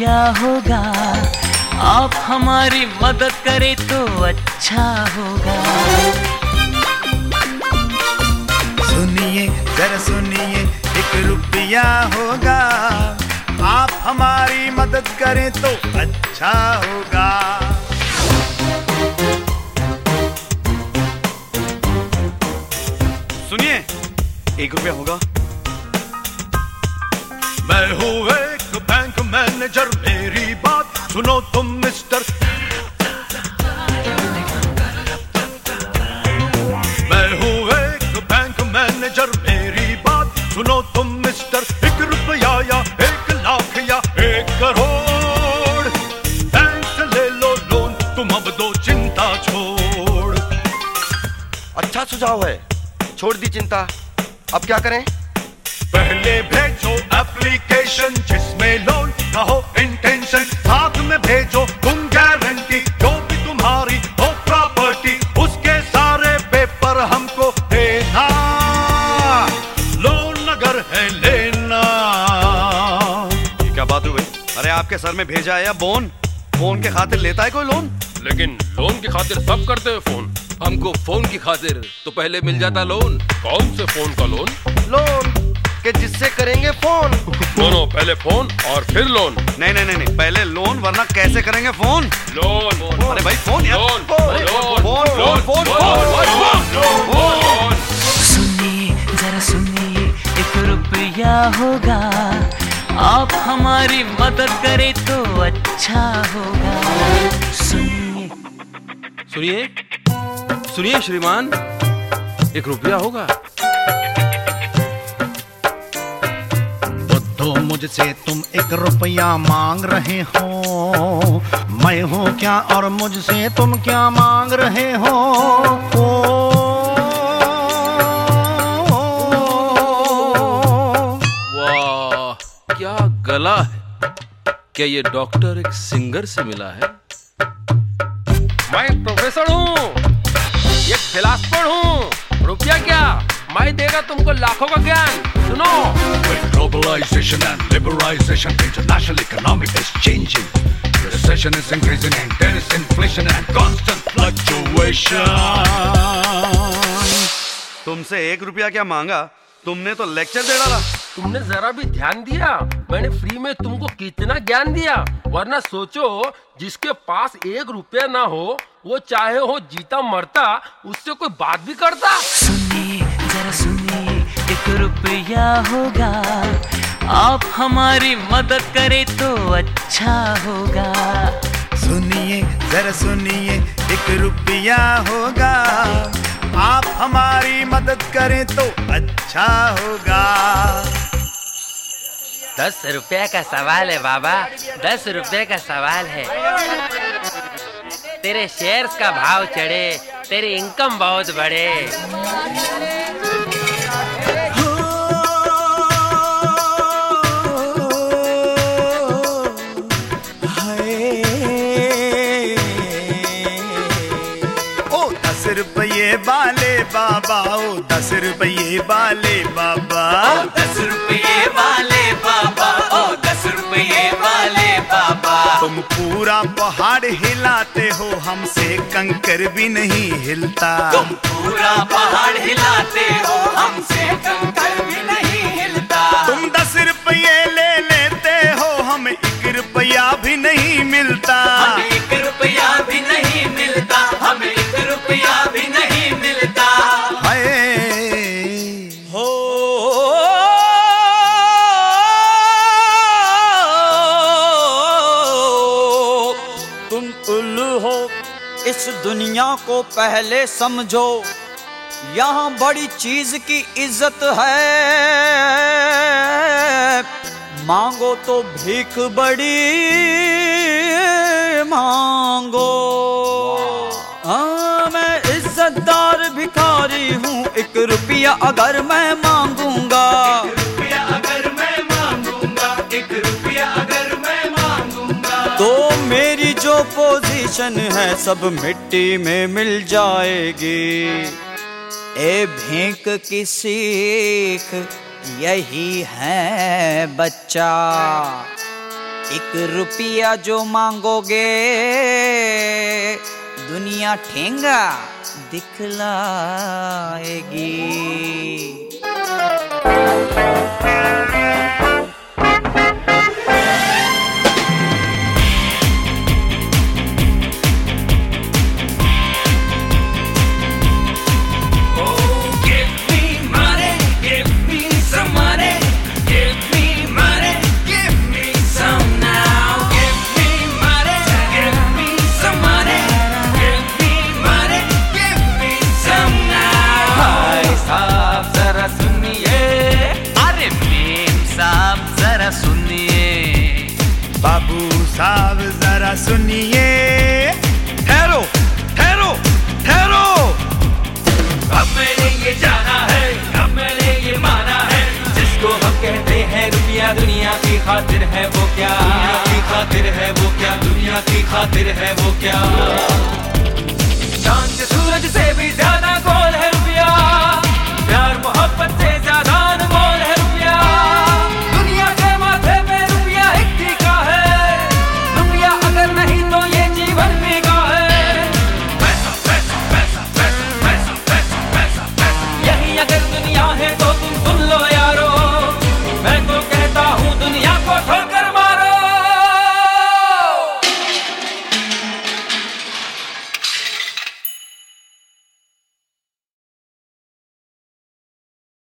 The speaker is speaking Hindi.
रुपया होगा, आप हमारी मदद करें तो अच्छा होगा। सुनिए जरा सुनिए, 1 रुपया होगा, आप हमारी मदद करें तो अच्छा होगा। सुनिए, 1 रुपया होगा। मैं हूँ एक बैंक मैनेजर, मेरी बात सुनो तुम मिस्टर। मैं हूँ एक बैंक मैनेजर, मेरी बात सुनो तुम मिस्टर। 1 रुपया या 1 लाख या 1 करोड़, बैंक से ले लो लोन, तुम अब दो चिंता छोड़। अच्छा सुझाव है, छोड़ दी चिंता। अब क्या करें? पहले भेजो एप्लीकेशन जिसमें लोन ना हो इंटेंशन, साथ में भेजो तुम गारंटी, जो भी तुम्हारी हो प्रॉपर्टी, उसके सारे पेपर हमको देना, लोन अगर है लेना। ये क्या बात हुई? अरे आपके सर में भेजा है या बोन? फोन के खातिर लेता है कोई लोन? लेकिन लोन की खातिर सब करते हैं फोन। हमको फोन की खातिर तो पहले मिल जाता लोन। कौन से फोन का लोन? लोन के जिससे करेंगे फोन। दोनों, पहले फोन और फिर लोन। नहीं नहीं नहीं, पहले लोन, वरना कैसे करेंगे फोन? लोन। अरे भाई फोन यार। Loan. Phone phone phone phone. सुनिए जरा सुनिए, 1 रुपया होगा, आप हमारी मदद करें तो अच्छा होगा। सुनिए सुनिए सुनिए श्रीमान, 1 रुपया होगा। तो मुझसे तुम 1 रुपया मांग रहे हो, मैं हूँ क्या और मुझसे तुम क्या मांग रहे हो? वाह, क्या गला है! क्या ये डॉक्टर एक सिंगर से मिला है? मैं प्रोफेसर हूँ, एक फिलासफर हूँ। रुपया क्या, मैं देगा तुमको लाखों का ज्ञान। सुनो, Globalization and liberalization, international economy is changing. Recession is increasing and there is inflation and constant fluctuation. तुमसे 1 रुपया क्या मांगा, तुमने तो लेक्चर दे डाला। तुमने जरा भी ध्यान दिया मैंने फ्री में तुमको कितना ज्ञान दिया? वरना सोचो, जिसके पास 1 रुपया ना हो, वो चाहे हो जीता मरता, उससे कोई बात भी करता? सुनिए जरा सुनिए, 1 रुपया होगा, आप हमारी मदद करें तो अच्छा होगा। सुनिए जरा सुनिए, 1 रुपया होगा, आप हमारी मदद करें तो अच्छा होगा। 10 रुपए का सवाल है बाबा, 10 रुपए का सवाल है। तेरे शेयर्स का भाव चढ़े, तेरी इनकम बहुत बढ़े। ओ 10 रुपये वाले बाबा, ओ 10 रुपये वाले बाबा, 10 रुपये वाले बाबा, ओ 10 रुपये वाले बाबा। तुम पूरा पहाड़ हिलाते हो, हमसे कंकर भी नहीं हिलता। तुम पूरा पहाड़ हिलाते हो, हमसे कंकर भी नहीं हिलता। तुम 10 रुपये ले लेते हो, हमें 1 रुपया भी नहीं मिलता। हमें 1 रुपया भी नहीं मिलता, हमें 1 रुपया भी नहीं मिलता। हाय हो तुम उल्लू हो, इस दुनिया को पहले समझो, यहाँ बड़ी चीज की इज्जत है। मांगो तो भीख बड़ी मांगो। हाँ, मैं इज्जतदार भिखारी हूँ, 1 रुपया अगर मैं मांगूंगा। 1 रुपया अगर मैं मांगूंगा, 1 रुपया अगर मैं मांगूंगा, तो मेरी जो पोजीशन है सब मिट्टी में मिल जाएगी। ए भीख की सीख यही है बच्चा। 1 रुपया जो मांगोगे दुनिया ठेंगा दिखलाएगी। बाबू साहब जरा सुनिए। ठहरो ठहरो ठहरो। अब मैंने ये जाना है, अब मैंने ये माना है, जिसको हम कहते हैं रुपया दुनिया की खातिर है वो क्या, दुनिया की खातिर है वो क्या, दुनिया की खातिर है वो क्या। चांद सूरज से भी ज्यादा गोल है रुपया, प्यार मोहब्बत से